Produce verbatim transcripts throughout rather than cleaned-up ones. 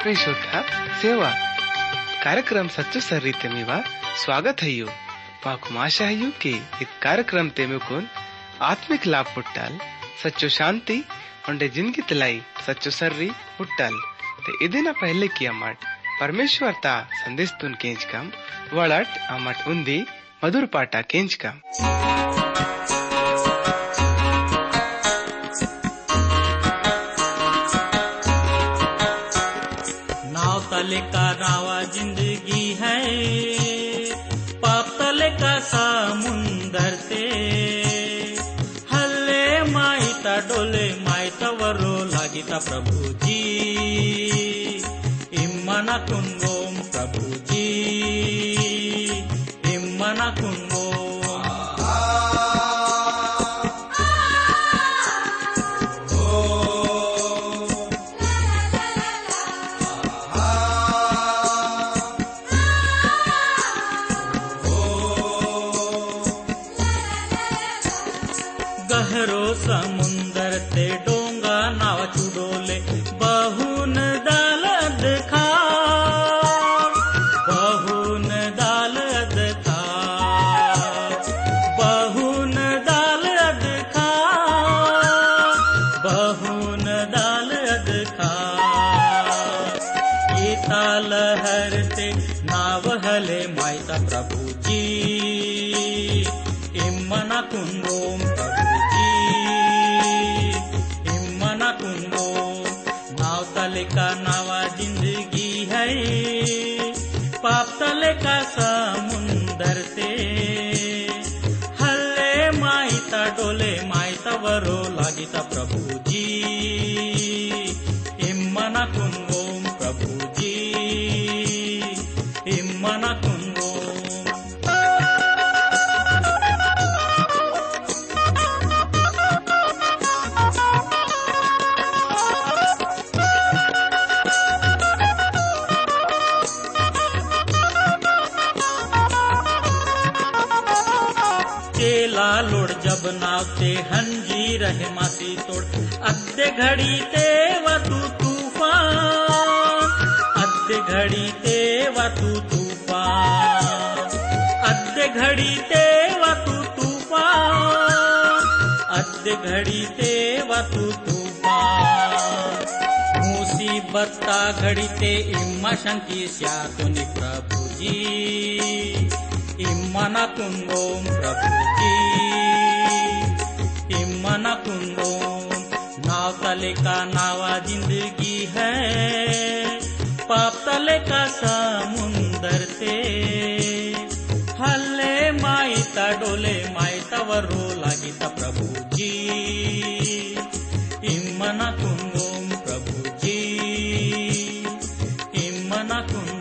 प्रिय श्रोता सेवा कार्यक्रम सच्चो सर्रीते मीवा स्वागत है यू माकु आशा है यू कि इस कार्यक्रम ते मुकुन आत्मिक लाभ पुट्टाल सच्चो शांति उंडे जिंदगी तलाई सच्चो सर्री पुट्टाल ते इदिना पहले किया मट परमेश्वर ता संदेश तुन केंच कम वड़ट अमट उंदी मधुर पाटा केंच कम नाव तले का नावा जिंदगी है पाप तले का समुंदर से हल्ले माईता डोले माईता वरो लागिता प्रभु जी इम्मना कुंगोम प्रभु जी इम्मना कुंगोम गहरो समुंदर ते डोंगा नाव चुडोले बहुन दालद खा बहुन दालद खा बहुन दालद खा बहुन दालद खा ये ताल हरते नाव हले माईता प्रभु जी इम्मना कुंगोम का नावा जिंदगी है पाप तले का समुंदर से हल्ले माईता डोले माईता वरो लागिता प्रभु जी इम्मना कुंगोम प्रभु जी इम्मना कुंगोम लोड़ जब नावते हंजी रहे मासी तोड़ अद्धे घड़ी ते वतू तूफान अद्धे घड़ी ते वतू तूफान अद्धे घड़ी ते वतू तूफान अद्धे घड़ी ते वतू तूफान मुसीबत ता घड़ी ते इम्मा शंकी स्या तुनि प्रभु जी इम्मना कुंगोम प्रभु जी इम्मना कुंगोम नाव तले का नावा जिंदगी है पाप तले का समुंदर से हल्ले माईता डोले माईता वरो लागिता प्रभु जी इम्मना कुंगोम प्रभु जी इम्मना कुंगोम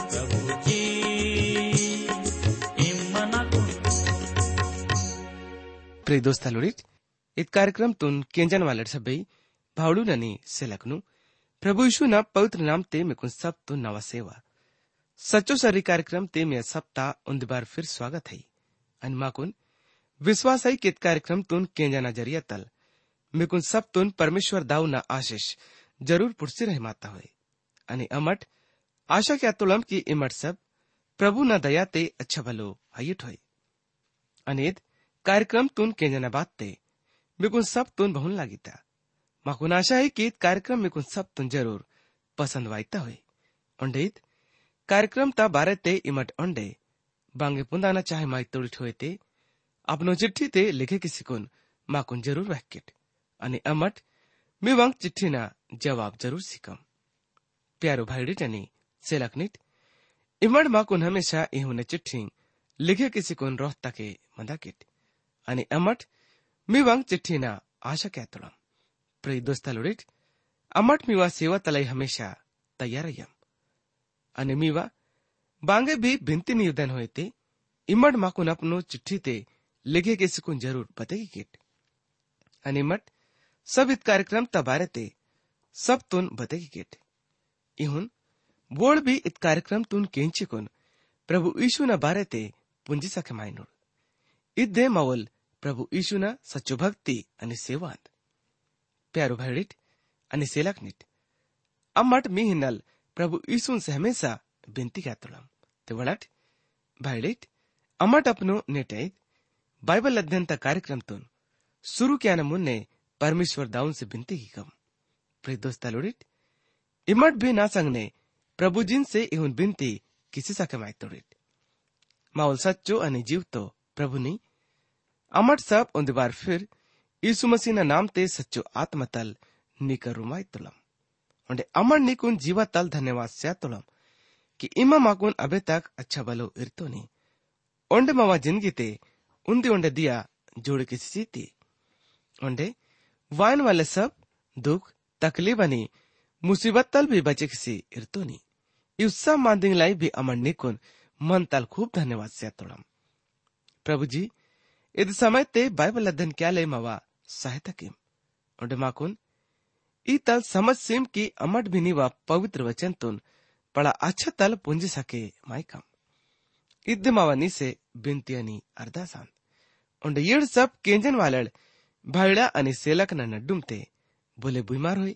प्रिय दोस्तालोरीत इत कार्यक्रम तुन केंजन वालर सबै भावडू ननी सेलकनु प्रभु यीशु ना पवित्र नाम ते में कुन सब तुन नवा सेवा सच्चो सरी कार्यक्रम ते में सप्ता उन्द बार फिर स्वागत है अनमा कुन विश्वास है कि इत कार्यक्रम तुन केंजना जरिया तल में कुन सब तुन परमेश्वर दाऊ ना आशीष जरूर पुरसी रहे माता होए अनि अमट आशा क्या तुलम की इमट सब प्रभु ना दया ते अच्छा भलो हाइट होए अनेद कार्यक्रम तुन केंजना बात ते मिकुन सब तुन बहुन लागिता माकुन आशा है कि कार्यक्रम मिकुन सब तुन जरूर पसंद वाइता हुए उंडेत कार्यक्रम ता बारे ते इमट उंडे बांगे पुंदाना चाहे माई तोड़िठ हुए ते अपनो चिट्ठी ते लिखे किसी कुन माकुन जरूर वहकिट अनि अमट मी वंग चिट्ठी ना जवाब जरूर सिकम प्यारो भाईडी टनी सेलकनिट इमट माकुन हमेशा इहुने चिट्ठी लिखे किसी कुन रोहता के मंदाकिट अनि अमट मी वंग चिट्ठी ना आशा क्या तुलम प्रिय दोस्तालोरीट अमट मीवा सेवा तलाई हमेशा तैयार यम अनि मीवा बांगे भी भिंती नियुदन होए ते इमट माकुन अपनो चिट्ठी ते लिखे के सिकुन जरूर बतेगी किट अनि मट सब इत कार्यक्रम तबारे ते सब तुन बतेगी किट इहुन बोल भी इत कार्यक्रम तुन केंचिकुन प्रभु यीशु ना बारे ते पुंजी सके मायनुर इद्दे मवल प्रभु यीशु ना सच्चो भक्ति अनि सेवांत प्यारो भाईडिट अनि सेलकनिट अम्मट मी हिन्नल प्रभु यीशु से हमेशा बिनती क्या तुलम ते वड़ट भाईडेट अमट अपनो नेटे बाइबल अध्ययन का कार्यक्रम तुन शुरू किया न मुन्ने परमेश्वर दाऊन से बिनती की कम प्रिय दोस्त लोडिट इमट भी ना संगने प्रभु जिन से इहुन बिनती किसी सा कमाई तोड़िट माउल सच्चो अने जीव तो प्रभु नी अमट सब उन बार फिर यीशु मसीह ना नाम ते सच्चो आत्मतल निकर रुमाई तुलम उन्हें अमर निकुन जीवा तल धन्यवाद से तुलम कि इमा माकुन अबे तक अच्छा बलो इरतो नी ओंडे मावा जिंदगी ते उन्दी ओंडे दिया जोड़ किसी सीती ओंडे वाइन वाले सब दुख तकलीफ अनि मुसीबत तल भी बचे किसी इरतो नी युस्सा मांदिंग लाई भी अमर निकुन मन तल खूब धन्यवाद से तुलम प्रभु जी इद समय ते बाइबल अध्ययन क्या ले मावा सहायता किम ओंडे माकुन ई तल समझ सिम की अमट भी नीवा पवित्र वचन तुन बड़ा अच्छा तल पुंज सके माइकम इद्दे मावानी से बिनतियानी अरदासान उन्हें येड़ सब केंजन वालड़ भाईड़ा अनि सेलक न नड्डुम ते बोले बीमार हुई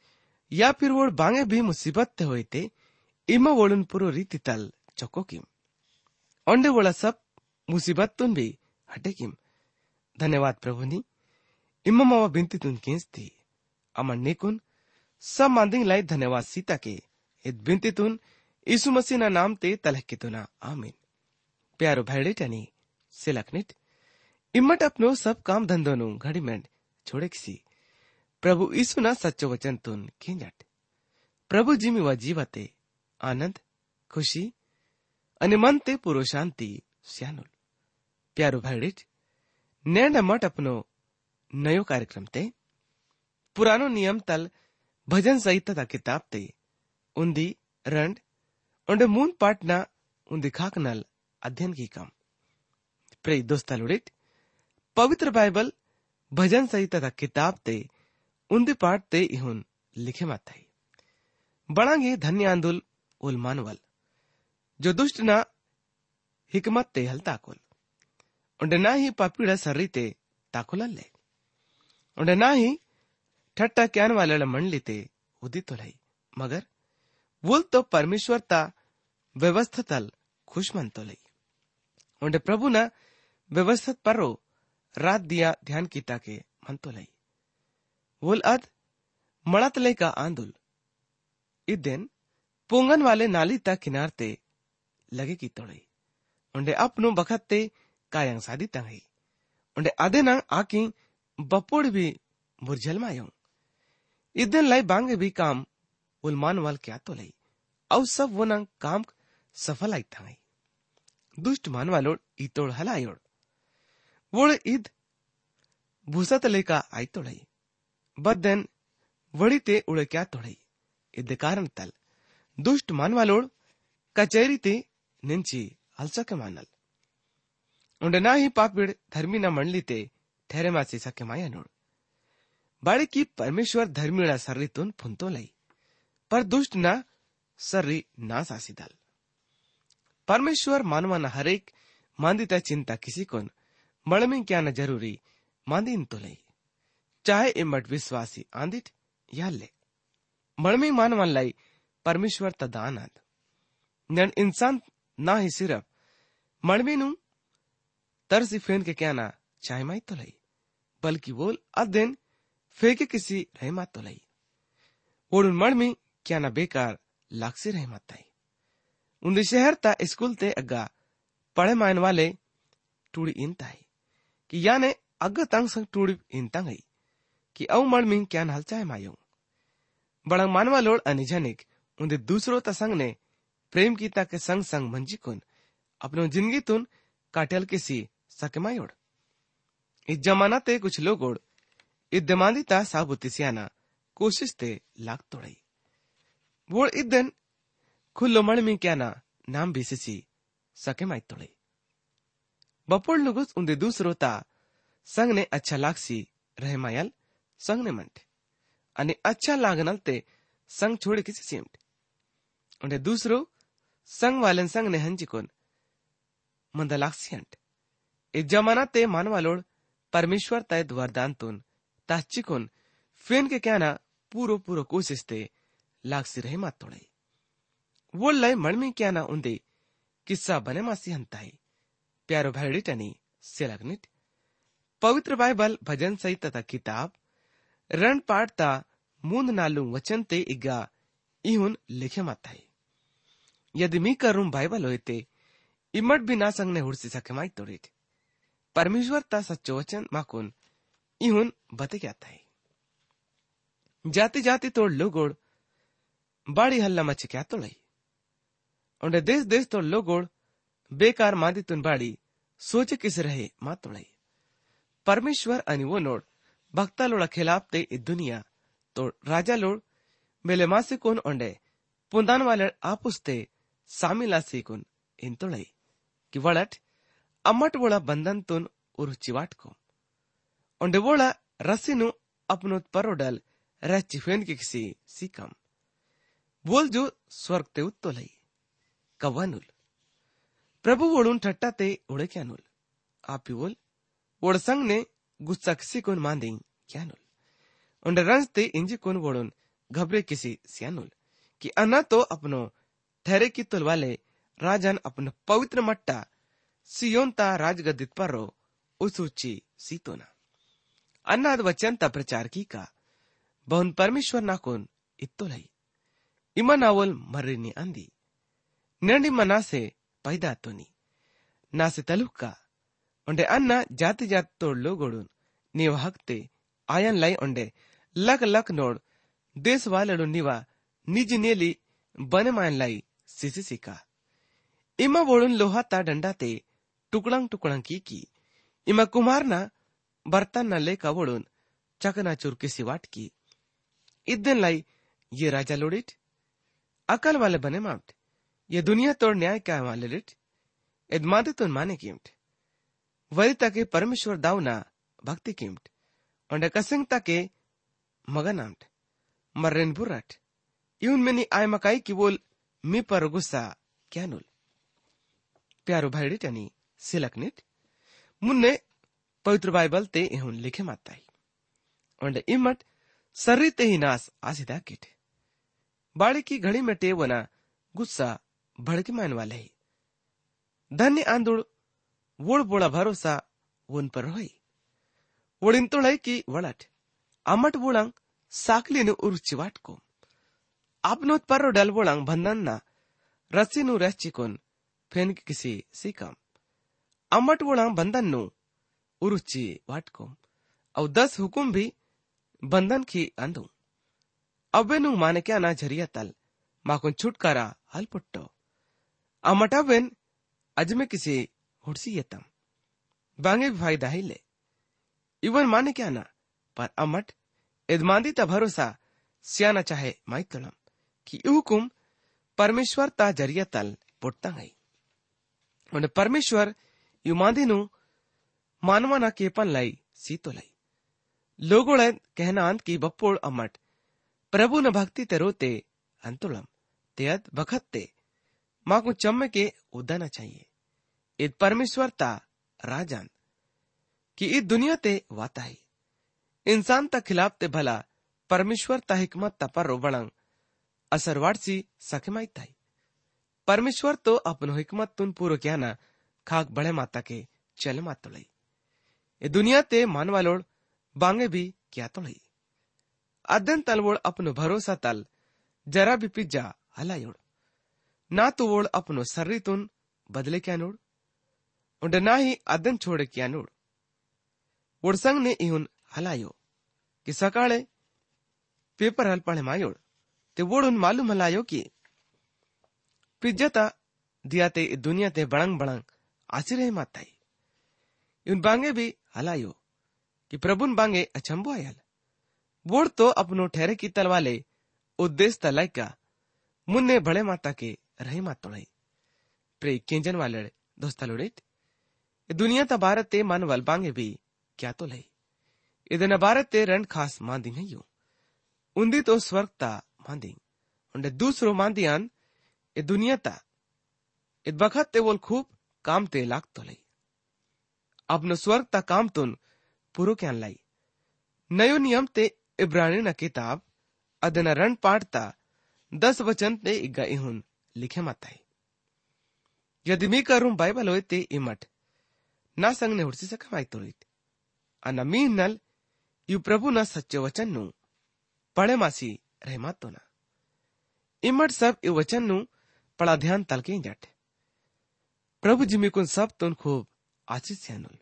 या फिर वो बांगे भी मुसीबत ते हुई ते इमा वोड़न पुरो रीति तल चौको किम ओंडे वोड़ा सब मुसीबत तुन भी हटे किम धन्यवाद प्रभु नी इमा मावा बिनती तुन केंस थी अमन निकुन सब मांदिंग लाई धन्यवाद सीता के इत बिनती तुन यीशु मसीह ना नाम ते तलह के तुना आमीन प्यारो भाईडे टनी सिलकनिट इम्मट अपनो सब काम धंधो नु घड़ी मेंड छोड़े किसी प्रभु यीशु ना सच्चो वचन तुन खींजट प्रभु जिमी व जीवते आनंद खुशी अनि मन ते पुरो शांति स्यानुल प्यारो भाईडे नैंड मट अपनो नयो कार्यक्रम ते पुरानो नियम तल भजन संहिता किताब ते उन्दी रंड उन्डे मून पाटना उन्दी खाकनल अध्ययन की कम प्रिय दोस्ता लुडिट पवित्र बाइबल भजन संहिता किताब ते उन्दी पाठ ते इहुन लिखे मत है बड़ांगे धन्य आंदुल उल मानवल जो दुष्ट ना हिकमत ते हल ताकुल उन्डे ना ही पापीड़ा सर्री ते ताकुल ले उन्डे ना ही ठट्टा क्यान वाले मंडली ते उदित तो लाई मगर वुल तो परमेश्वर ता व्यवस्था तल खुशमन तो लई उन्हें प्रभु ना व्यवस्था परो रात दिया ध्यान कीता के मन तो लई वुल अद मड़त लई का आंदुल इस दिन पोंगन वाले नाली ता किनार ते लगे की तोड़ई उन्हें अपनो बखत ते कायंग सादी तंगई उन्हें आधे ना आकी बपोड़ भी बुरझल मायूं इदन लाई बांगे भी काम उलमान वाल क्या तो लई औ सब वो नंग काम सफल आई था दुष्ट मान वालोड इतोड़ हलायोड़ वोड़ इद भूसा तले का आई तोड़ई बदन वड़ी ते उड़े क्या तोड़ई इद कारण तल दुष्ट मान वालोड कचेरी ते निंची हलसा के मानल उन्हें ना ही पापीड़ धर्मी ना मंडली ते ठहरे मासी सके माया नोड़ बाड़ी की परमेश्वर धर्मीड़ा सर्री तुन फुंतो लई पर दुष्ट ना सर्री ना सासी दल परमेश्वर मानवाना हरेक मांदिता चिंता किसी को मड़मी क्या न जरूरी मांदीन तो लई चाहे इमट विश्वासी आंदिट या ले मड़मी मानवान लाई परमेश्वर तदानंद नन इंसान ना ही सिर्फ मड़मी नु तरसी फेन के क्या ना चाहे माई तो लई बल्कि वो अध्ययन फेंके किसी रहमत तो लई ओडुन मड़मी क्या ना बेकार लाक्सी रहमत ताई उन्दी शहर ता स्कूल ते अग्गा पढ़े मायन वाले टूड़ी इन ताई कि याने अग्गा तंग संग टूड़ी इन तंगई कि औ मड़मी क्या ना हलचाए मायो बड़ंग मानवा लोड अनिजनिक उन्दी दूसरों ता संग ने प्रेम की ता के संग संग मंजी कुन अपनो जिंदगी तुन काटेल किसी सकमायोड़ इस जमाना ते कुछ लोगोड़ इद्दमांदी ता साबुती सियाना कोशिश ते लाग तोड़ई वो इदन खुल्लो मणमी क्या ना नाम भी सिसी सके माई तोड़ई बपोड़ लुगुस उन्दे दूसरो ता संग ने अच्छा लागसी रहे मायल संग ने मंट अनि अच्छा लागनल ते संग छोड़े किसी सीमट उन्हें दूसरो संग वालन संग ने हंजी कोन मंदा लागसी हंट इस जमाना ते मानवालोड़ परमेश्वर तय वरदान तुन ताचिकोन फेन के क्या ना पूरो पूरो कोशिश ते लागसी रहे मत तोड़ई वो लय मणमी क्या ना उन्दे किस्सा बने मासी हंताई प्यारो भाईडिट आणि सेलगनिट पवित्र बाइबल भजन सहित तथा किताब रण पाठता मूंद नालू वचन ते इग्गा इहुन लिखे माताई यदि मी करूं बाइबल होते इमट भी ना संगने हुड़सी सके माई तोड़िट परमेश्वर ता सच्चो वचन माकुन इहुन बते क्या ताई जाति जाति तोड़ लोगोड़ बाड़ी हल्ला मच क्या तोड़ई और देश देश तोड़ लोगोड़ बेकार मादी तुन बाड़ी सोचे किस रहे मा तोड़ई परमेश्वर अनि वो नोड़ भक्ता लोड़ा खिलाफ ते इ दुनिया तो राजा लोड़ मेले मासे कोन ओंडे पुंदान वाले आपुस्ते सामिला सीकुन इन तोड़ई कि वड़ट अम्मट वोड़ा बंधन तुन उर चिवाट को ओंडे वोड़ा रस्सीनु अपनो परोडल रह चिफेन के किसी सीकम बोल जो स्वर्ग ते उत्तोलई कवानुल प्रभु वोड़ुन ठट्टा ते उड़े क्या नुल आपी बोल वोड़ संग ने गुस्सा किसी कोन मांदी क्या नुल उंडे रंज ते इंजी कोन वोड़ुन घबरे किसी सियानुल कि अन्ना तो अपनो ठहरे की तुल वाले राजन अपनो पवित्र मट्टा सियोनता राजगदित पर रो उसुची सीतोना अन्नाद वचन ता प्रचार की का बहुन परमेश्वर ना कोन इत्तो लई इमा नावल मर्रिनी अंदी नंडी मना से पैदा तोनी ना से तलुका उंडे अन्ना जाति जात तोड़ लोगोड़ुन नीव हकते आयन लाई उंडे लक लक नोड़ देश वाले निवा निज नेली बने मान लाई सिसी सिका इमा वोड़ुन लोहा ता डंडा ते टुकड़ंग टुकड़ंग की की इमा कुमार ना बर्तन न लेका वोड़ुन चकना चुर किसी वाट की इदन लाई ये राजा लोडिट अकल वाले बने माप्ट ये दुनिया तोड़ न्याय क्या वाले लिट इदमादे तुन माने कीमट वरी तके परमेश्वर दावना भक्ति कीमट और कसंग तके मगनामट मर्रेन बुरट यून में नी आय मकाई की बोल मी पर गुस्सा क्या नुल प्यारो भाईडी टनी सिलकनिट मुन्ने पवित्र बाइबल ते इहुन लिखे माताई और इमट सर्री ते ही नास आसिदा किट बाड़ी की घड़ी में टेवना गुस्सा भड़के मान वाले ही धन्य आंदुड़ वोड़ बोड़ा भरोसा उन पर होई वोड़िन तोड़ई की वड़ट अमट वोड़ंग साकली नु उर चिवाट को आपनोत पर डल वोड़ंग बंधन ना रस्सी नु रह चिकोन फेन किसी सीकम अमट वोड़ंग बंधन नु उरुची वाट को और दस हुकुम भी बंधन की अंधु अब्बे नु माने क्या ना झरिया तल माकुन छुटकारा हल पुट्टो अमटावेन अजमे किसी हुड़सी यतम बांगे भी फायदा ही ले इवन माने क्या ना पर अमट इदमांदी ता भरोसा सियाना चाहे माइतलम कि हुकुम परमेश्वर ता जरिया तल पुट्टा गई उन्हें परमेश्वर युमांदी नु मानवाना केपन लाई सीतो लाई लोगों ने कहना अंत की बप्पोड़ अमट प्रभु न भक्ति ते रोते अंतुलम तेयद बखत्ते माँ को चम्मे के उदाना चाहिए इत परमेश्वर ता राजान कि इत दुनिया ते वाता ही इंसान ता खिलाफ ते भला परमेश्वर ता हिकमत ता पर रोबड़ंग असरवाड़सी सखमाई ताई परमेश्वर तो अपनो हिकमत तुन पूरो क्या ना खाक बड़े माता के चले मात तोड़ई ये दुनिया ते मानवा लोड़ बांगे भी क्या तोड़ई अदन तलवोड़ अपनो भरोसा तल जरा भी पिज्जा हलायोड़ ना तो वोड़ अपनो सर्री तुन बदले क्या नोड़ उंडे ना ही अदन छोड़े क्या नोड़ वोड़ संग ने इहुन हलायो कि सकाळे पेपर हल पढ़े मायोड़ ते वोड़ उन मालूम हलायो कि पिज्जा ता दिया ते दुनिया ते बड़ंग बड़ंग आसी रहे माताई उन बांगे भी हलायो कि प्रभुन बांगे अचंबो आयल वोड़ तो अपनो ठहरे की तलवाले उद्देश्य तलाई का मुन्ने बड़े माता के रहे मात तोड़ई प्रे केंजन वाले दोस्ता लोड़ेट दुनिया ता भारत ते मन वल बांगे भी क्या तो लई इधन भारत ते रण खास मांदी नहीं हो उन्दी तो स्वर्ग ता मांदी उन्डे दूसरो मांदियान ए दुनिया ता इत बखत ते बोल खूब काम ते लाग तो लई अपनो स्वर्ग ता काम तुन पूरो क्या लाई नयो नियम ते इब्रानी न किताब अदना रण पाठता दस वचन ते इग्गा इहुन लिखे मत आहे. यदि मी करून बायबल होय ते इमट ना संगने हुडसी सका माहिती अना मी नल यू प्रभु ना सच्चे वचन नु पढ़े मासी रहमत तो ना इमट सब यू वचन नु पड़ा ध्यान तलके जट प्रभु जी में सब तुन खूब आशीष अनुल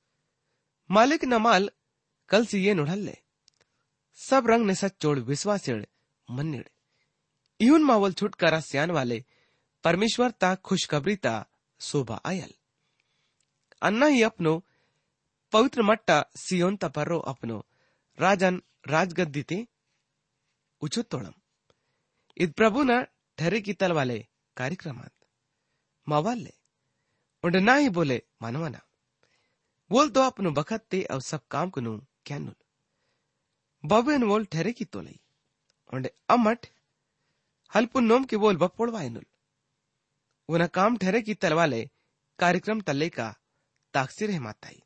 मालिक न माल कल सी ये नुढ़ले सब रंग ने सच्चोड़ विश्वासेड़ मन्निड़ इहुन मावल छुटकारा स्यान वाले परमेश्वर ता खुशखबरी ता शोभा आयल अन्ना ही अपनो पवित्र मट्टा सियोन ता पर्रो अपनो राजन राजगद्दी ते उचो तोड़म इत प्रभु न ठहरे की तल वाले कार्यक्रमात मावाले उन्हें ना ही बोले मानवाना बोल तो अपनो बखत ते और सब काम को नू क्या नुल बाबे बोल ठहरे की तो लई उन्हें अमट हल्पुन नोम की बोल बपोड़वाए नुल उन्हें काम ठहरे की तल वाले कार्यक्रम तल्ले का ताकसिर है माताई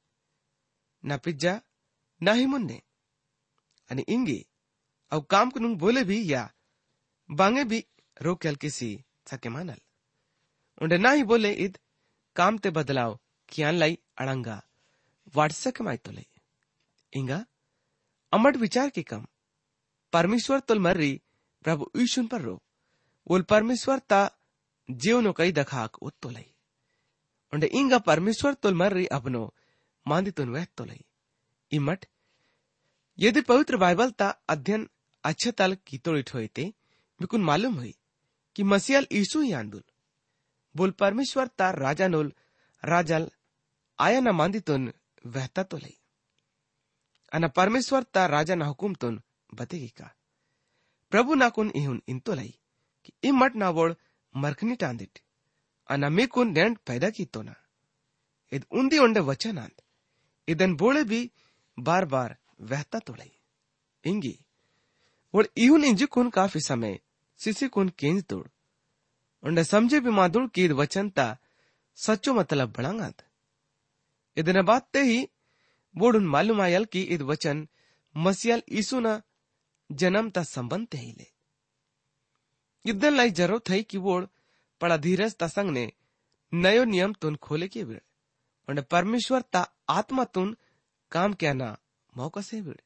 ना पिज्जा ना ही मुन्ने अनि इंगी अब काम को नू बोले भी या बांगे भी रोकल किसी सके मानल उन्हें ना ही बोले इद काम ते बदलाव कियान लाई अड़ंगा वाटसक माई तो लई इंगा अमट विचार के कम परमेश्वर तुल मर्री प्रभु ईशुन पर रो उल परमेश्वर ता जीवनो कई दखाक उत तो लई उन्हें इंगा परमेश्वर तुल मर्री अपनो मांदी तुन वह तो लई इमट यदि पवित्र बाइबल ता अध्ययन अच्छे तल की तोड़ित होए ते बिकुन मालूम हुई कि मसीहल ईशु ही आंदुल बोल परमेश्वर ता राजा नोल राजल आया न मांदी तुन वहता तो लई अना परमेश्वर ता राजा न हुकुम तुन बतेगी का प्रभु नाकुन इहुन इन तो लई कि इमट ना वोड़ मरखनी टांदिट अना मी कुन डेंट पैदा की तो ना इद उन्दी उंडे वचन आंद इदन बोले भी बार बार वहता तो लई इंगी वोड़ इहुन इंजी कुन काफी समय सिसी कुन केंज तोड़ उन्हें समझे भी मादुड़ की इद वचन ता सच्चो मतलब बढ़ांगात इदन बात ते ही बोड़ुन मालूम आयल की इद वचन मसीहल ईसु ना जन्म ता संबंध ते ही ले इदन लाई जरूरत है कि वोड़ पड़ा धीरज ता संग ने नयो नियम तुन खोले के बिड़ उन्हें परमेश्वर ता आत्मा तुन काम क्या ना मौका से बिड़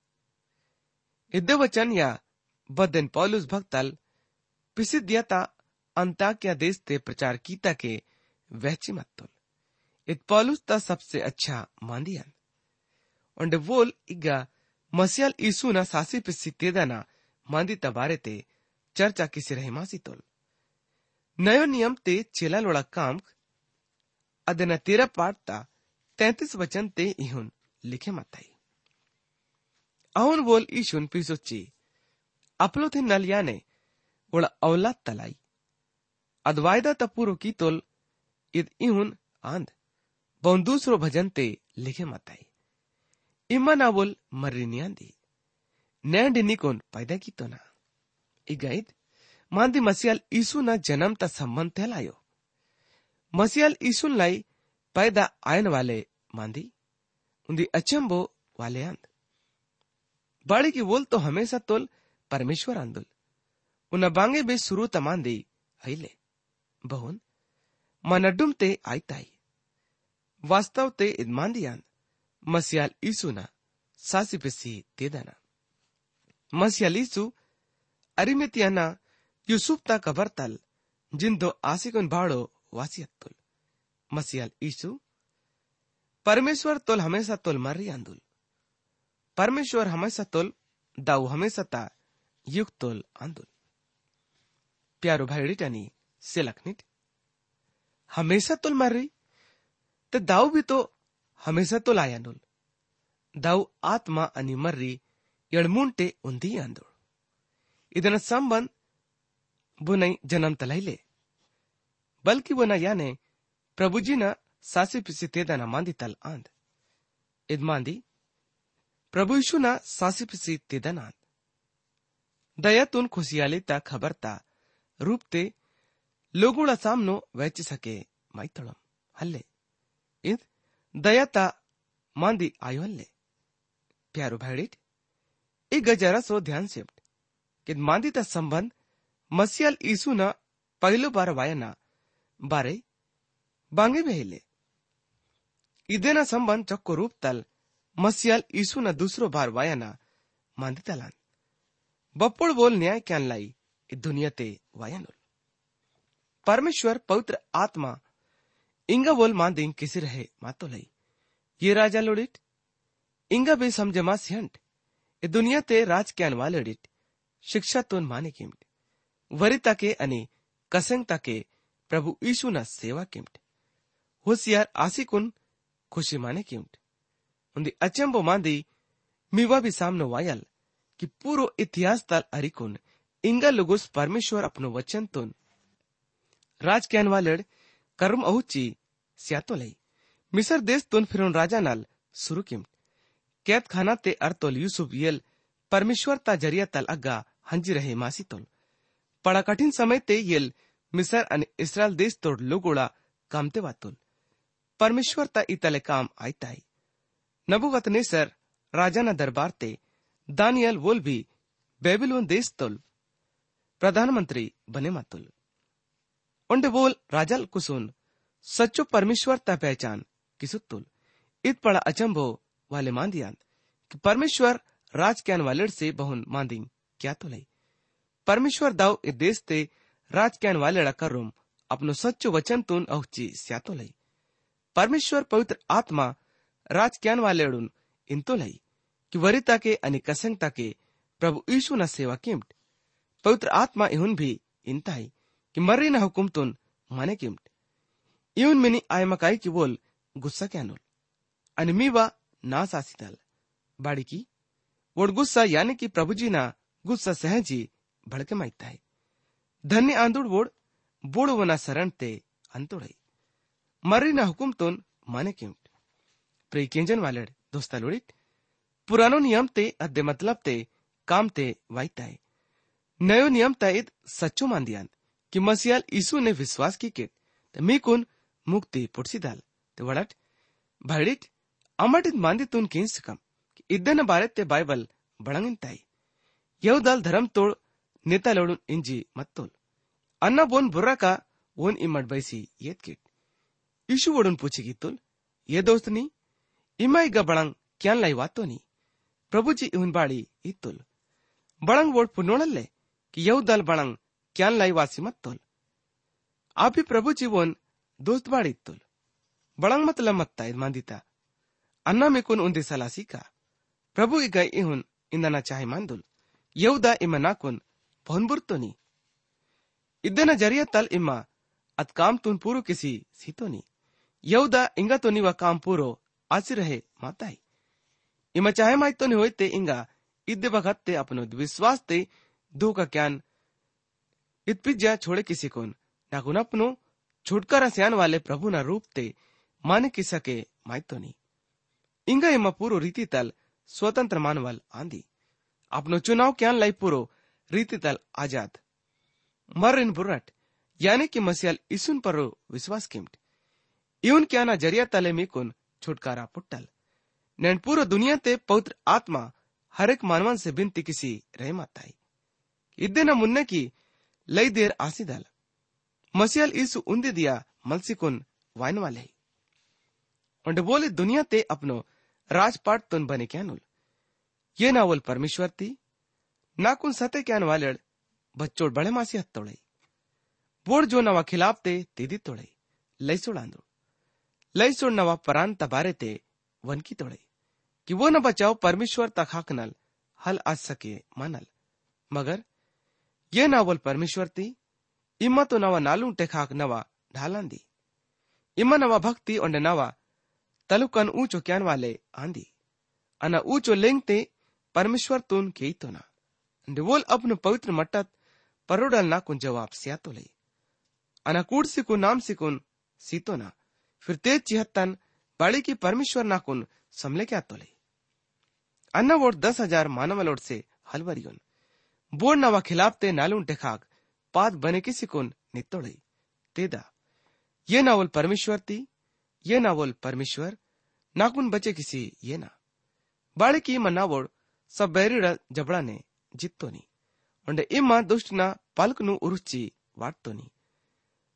इद वचन या बदन पौलुस भक्तल पिसिदिया ता अंताक्या देश ते प्रचार कीता के वहची मत्तुल इत पौलुस ता सबसे अच्छा मांदियन उन्हें वोल इगा मसीहल ईसु ना सासी पिसी तेदाना मांदी तबारे ते चर्चा किसी रहमासी तोल नयो नियम ते चेला लोड़ा काम अदना तेरा पाठ ता तैतीस वचन ते इहुन लिखे मताई अहुन वोल ईशुन पिसोची अपलो थे नलिया ने उड़ा औलाद तलाई अद्वायदा तपूरो की तोल इद इहुन आंद बहु दूसरो भजन ते लिखे मताई इम्मा ना बोल मर्री नियांदी नैंड निकोन पैदा की तो ना इगाइद मांदी मसीहल ईसु ना जन्म ता संबंध थैलायो मसीहल ईसु लाई पैदा आयन वाले मांदी उन्दी अचंबो वाले आंद बाड़ी की बोल तो हमेशा तोल परमेश्वर आंदुल उन बांगे बे शुरू तमांदी हईले बहुन मनडुम ते आईताई वास्तव ते इदमांदी आंद मसीहल ईसु ना सासी पिसी तेदाना मसीहल ईसु अरिमतियाना यूसुफ ता कबर तल जिंदो आसिकुन भाड़ो वासियतुल मसीहल ईसु परमेश्वर तोल हमेशा तोल मर्री आंदुल परमेश्वर हमेशा तोल दाऊ हमेशा ता युग तोल आंदुल प्यारो भाईड़ी टनी से लखनिट हमेशा तोल मर्री ते दाऊ भी तो हमेशा तो लायानुल दाऊ आत्मा अनि मर्री यड़मुंटे उन्दी आंदोड़ इदन संबंध बुनई जन्म तलाइले बल्कि बुना याने प्रभु जी न सासी पिसी तेदाना मांदी तल आंद इद मांदी प्रभु यीशु ना सासी पिसी तेदाना आंद दया तुन खुशियाली ता खबर ता रूप ते लोगुड़ा सामनो वैच सके माइतड़म हल्ले इद दया ता मांदी आयो हल्ले प्यारो भाईड़िट एक गजरा सो ध्यान से कि मांदी ता संबंध मसीहल ईसु ना पहलो बार वायना बारे बांगे बेहिले इदेना संबंध चक्को रूप तल मसियाल ईसु न दूसरो बार वायना मांदी तलान बप्पोड़ बोल न्याय क्यान लाई इ दुनिया ते वायनुल परमेश्वर पवित्र आत्मा इंगा बोल मांदिंग किसी रहे मातो लई ये राजा लोडिट इंगा बे समझे मा सिहंट इ दुनिया ते राज क्यान वालेडिट शिक्षा तोन माने किमट वरिता के अनि कसंगता के प्रभु ईशु न सेवा किमट होशियार आसिकुन खुशी माने किमट उन्दी अचंबो मांदी मीवा भी सामनो वायल कि पूरो इतिहास ताल अरिकुन इंगा लोगोस परमेश्वर अपनो वचन तुन राज क्यान वालेड कर्म अहुची स्यातो लई मिस्र देश तुन फिरौन राजा नाल शुरू किमट कैद खाना ते अर्तोल यूसुफ येल परमेश्वर ता जरिया तल अग्गा हंजी रहे मासी तोल पड़ा कठिन समय ते येल मिस्र अने इस्राएल देश तोड़ लोगोड़ा कामते वातुल परमेश्वर ता इतले काम आयताई नबुकदनेस्सर राजा न दरबार ते दानियल वोल भी बेबीलोन देश तोल प्रधानमंत्री बने मातुल उंडे बोल राजल कुसुन सच्चो परमेश्वर ता पहचान किसुतुल इत पड़ा अचंभो वाले मांदियान कि परमेश्वर राज क्यान वालेड से बहुन मांदिंग क्या तो लई परमेश्वर दाव ए देश ते राज क्यान वालेड़ा करुम अपनो सच्चो वचन तुन अहुची स्यातो लई परमेश्वर पवित्र आत्मा राज क्यान वालेडुन इंतो लई कि वरिता के अनि कसंगता के प्रभु यीशु न सेवा किमट पवित्र आत्मा इहुन भी इंताई कि मर्री न हुकुम तुन माने किमट इहुन मिनी आय मकाई की बोल गुस्सा क्यानुल अनि मीवा ना सासिदल बाड़ी की वोड गुस्सा यानी कि प्रभु जी ना गुस्सा सहजी भड़के माइता है धन्य आंदुड़ वोड बोड़ वना शरण ते अंतुड़ई मर्री ना हुकुम तुन माने किमट प्रिय केंजन वालेड दोस्ता लोडिट पुरानो नियम ते अद्दे मतलब ते काम ते वाइता है नयो नियम ता इद सच्चो मांदियान कि मसीहाल यीशु ने विश्वास की किट ते मीकुन मुक्ति पुटसी दाल ते वड़ट भाईडिट अमटित मांदी तुन कें सकम कि इद्दन बारे ते बाइबल बड़ंगिन ताई यहुदाल धर्म तोड़ नेता लोडुन इंजी मत्तोल अन्ना बोन बुर्रा का वोन इमट बैसी येत किट यीशु वोडुन पूछी की तुल ये दोस्त नी इमाई गा बड़ंग क्यान लाई वातो नी प्रभु जी इहुन बाड़ी इतुल बड़ंग वोड पुनोड़ले कि यहुदाल बड़ंग क्यान लाई वासी मत्तोल आप ही प्रभु जी वोन दोस्त बाड़ी इतुल बड़ंग मतलब मत्ता इद मांदिता अन्ना में कुन उन्दी सलासी का प्रभु इगा इहुन इंदना चाहे मांदुल यहुदा इमा नाकुन भोनबुर्तोनी इद्दना जरिया तल इमा अत काम तुन पूरो किसी सीतोनी यहुदा इंगा तो वा काम पूरो आसी रहे माताई इमा चाहे माई तो नहीं होते इंगा इद्दे बखत ते अपनो विश्वास ते दो का ज्ञान इत पिज्जा छोड़े किसी कोन नाकुन अपनो छुटकारा स्यान वाले प्रभु ना रूप ते माने किसा के माई तो नहीं इंगा इमा पूरो रीति तल स्वतंत्र मानवल आंदी अपनो चुनाव क्यान लाई पूरो रीति तल आजाद मर इन बुर्रट यानी कि मसियाल इसुन पर विश्वास किमट इउन क्या ना जरिया तले मीकुन छुटकारा पुट्टल नैन पूरो दुनिया ते पवित्र आत्मा हर एक मानवन से बिनती किसी रहे माताई इद्दे न मुन्ने की लई देर आसी दल मसियाल इसु उन्दी दिया मलसिकुन वाइन वाले उन्हें बोले दुनिया ते अपनो राजपाट तुन बने क्यानुल ये नावल परमेश्वर ती नाकुन सते क्यान वालेड बच्चोड़ बड़े मासी हथ तोड़ई बोड़ जो नवा खिलाफ ते तीदी तोड़ई लई सोड़ांदो लई सोड़ नवा परान तबारे ते वनकी तोड़ई कि वो न बचाओ परमेश्वर तक हाकनल हल आज सके मानल मगर ये नावल परमेश्वर ती इम्मा तो नवा नालू टेखाक नवा ढालांदी इम्मा नवा भक्ति और नवा तलुकन ऊंचो क्यान वाले आंदी अना ऊंचो लिंग ते परमेश्वर तुन के तो ना बोल अपनो पवित्र मट्टत परोडल ना कुन जवाब सियातो ले अना कूड़ सिकुन नाम सिकुन सीतो ना फिर तेज चिहत्तन बाड़ी की परमेश्वर ना कुन समले क्या तो ले अन्ना वोट दस हजार मानवलोड से हलवरियोन बोर्ड नवा खिलाफ ते नालून टेखाक पाद बने किसी कुन नित्तोड़ई तेदा ये नावल परमेश्वर ती ये नावल परमेश्वर नाकुन बचे किसी ये ना बाड़ी की मनावोड सब बैरिड जबड़ा ने जित्तो नी उंडे इम्मा दुष्ट ना पालक नु उरुच्ची वाटतो नी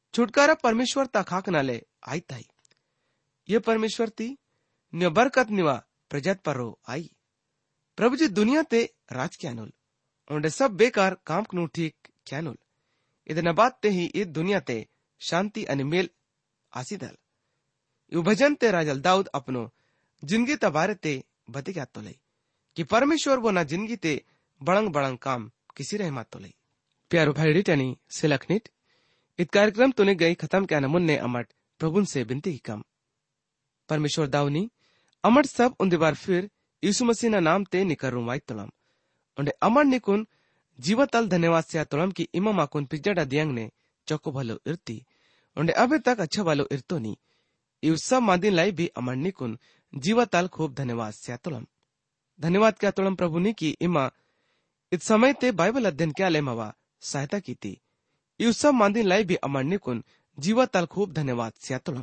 छुटकारा परमेश्वर ता खाक नाले आई ताई ये परमेश्वर ती न्य बरकत निवा प्रजत पर रो आई प्रभु जी दुनिया ते राज क्यानुल उन्हें सब बेकार काम कनु ठीक क्यानुल इधर बात ते ही इस दुनिया ते शांति अनिमेल आसीदल यु भजन ते राजल दाऊद अपनो जिंदगी तबारे ते बते क्या तो लई कि परमेश्वर वो ना जिंदगी ते बड़ंग बड़ंग काम किसी रहमत तो लई प्यारो भाई रिटनी सिलखनिट इत कार्यक्रम तूने गई खत्म क्या न मुन्ने अमट प्रभुन से बिनती की कम परमेश्वर दाऊनी अमट सब उन बार फिर यीशु मसीह ना नाम ते निकरू वाई तुलम उन्हें अमर निकुन जीवतल धन्यवाद से तुलम की इमा माकुन पिजड़ा दियंग ने चौको भलो इरती उन्हें अभी तक अच्छा वालो इरतो नी यु सब मादिन लाई भी अमर निकुन जीवतल खूब धन्यवाद से तुलम धन्यवाद क्या तुलम प्रभु नी की इमा इत समय ते बाइबल अध्ययन क्या ले मवा सहायता की थी यु सब मादिन लाई भी अमर निकुन जीवतल खूब धन्यवाद से तुलम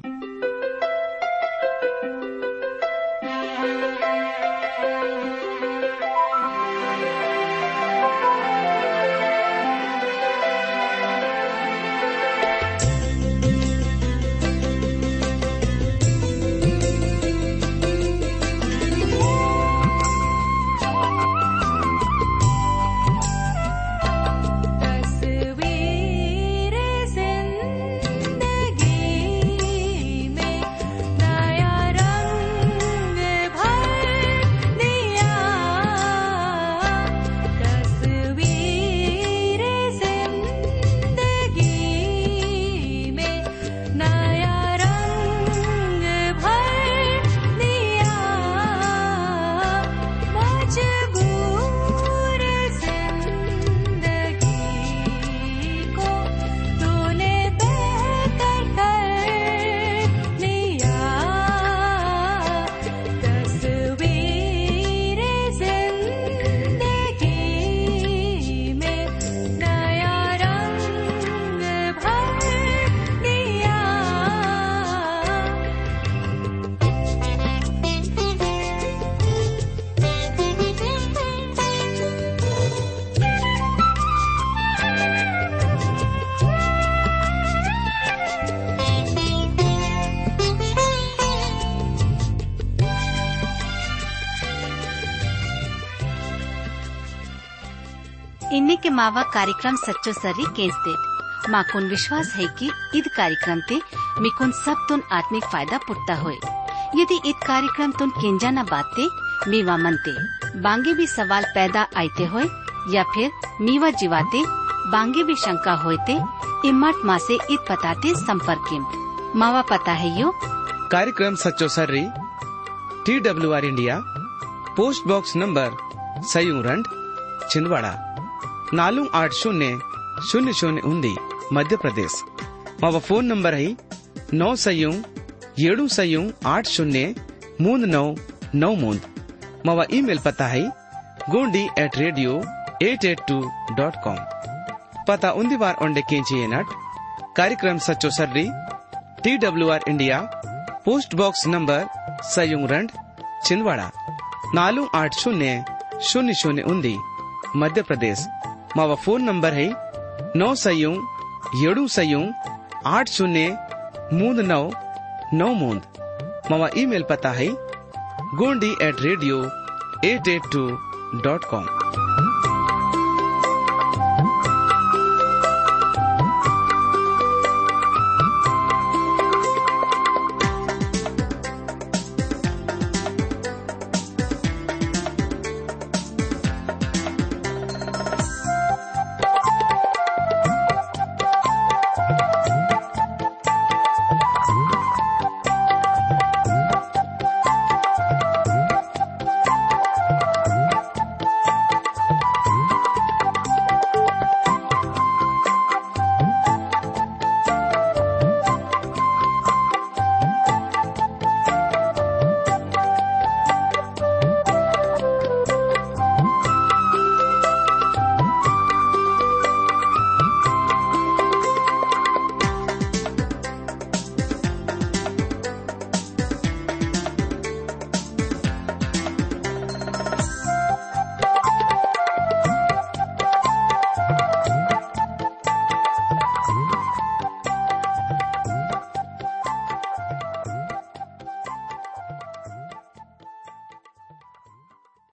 इन्ने के मावा कार्यक्रम सच्चो सर्री केंसते माकुन विश्वास है कि इद कार्यक्रम ते मिकुन सब तुन आत्मिक फायदा पुट्टा होए यदि इत कार्यक्रम तुन केंजा न बाते मीवा मनते बांगे भी सवाल पैदा आते होए या फिर मीवा जीवाते बांगे भी शंका होते इम्मत माँ से इत पताते संपर्क मावा पता है यो कार्यक्रम सच्चो सर्री T W R India post box number सयूरंड छिंदवाड़ा नालू आठ शून्य शून्य शून्य उन्दी मध्य प्रदेश मावा फोन नंबर है नौ सयू येडू सयू आठ शून्य मूंद नौ नौ मूंद मावा ईमेल पता है Gondi at radio at eight two dot com पता उन्दी बार ओंडे केंची नट कार्यक्रम सच्चो सर्री T W R India post box number सयूरंड छिंदवाड़ा नालू आठ शून्य शून्य शून्य उन्दी मध्य प्रदेश मावा फोन नंबर है नौ सयू येडू सयू आठ शून्य मूंद नौ नौ मूंद मावा ईमेल पता है Gondi at radio at eight two dot com.